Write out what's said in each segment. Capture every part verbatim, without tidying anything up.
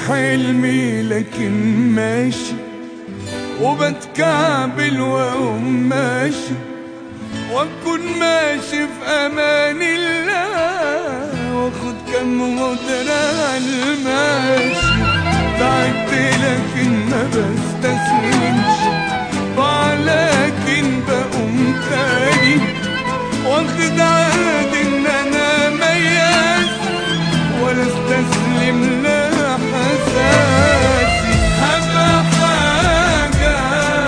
حلمي لكن ماشي، وبتكعبل واقوم ماشي، واكون ماشي في امان الله، واخد كم غدرة عالماشي. تعبت لكن ما بستسلمش، ضاع لكن بقوم تاني، واخد عهد ان انا مياس ولا استسلم لحساسي. هبقى حاجة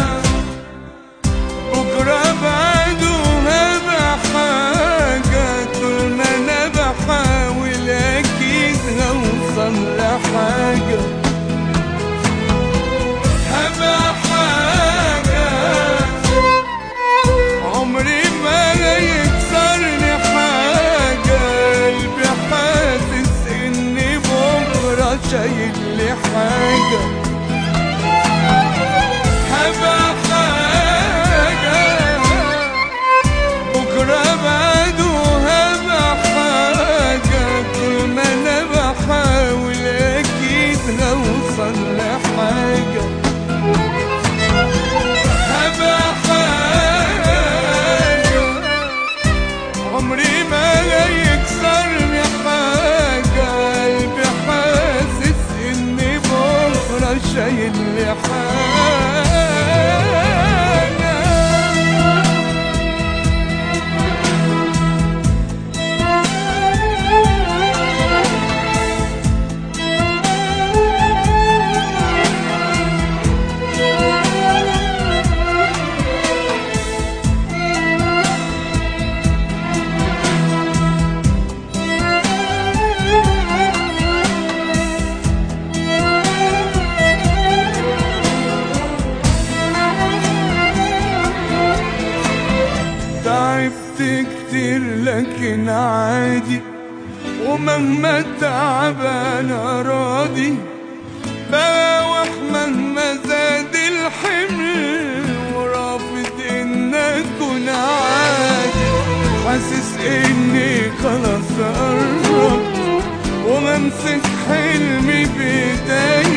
بكرة بعده، هبقى حاجة طول ما انا بحاول اكيد هوصل لحاجة. هبقى حاجة عمري ما هيكسرني حاجة، قلبي حاسس اني بكرة شايل لي حاجة. هبقى حاجة بكرة بعده، هبقى حاجة طول ما انا بحاول اكيد هوصل لحاجة. هبقى حاجة عمري ما هيكسرني حاجة، قلبي حاسس اني بكرة شايل لي حاجة. تعبت كتير لكن عادي، ومهما تعب انا راضي، بواح مهما زاد الحمل، ورافض ان اكون عادي. حاسس اني خلاص قربت، وممسك حلمي بايديا،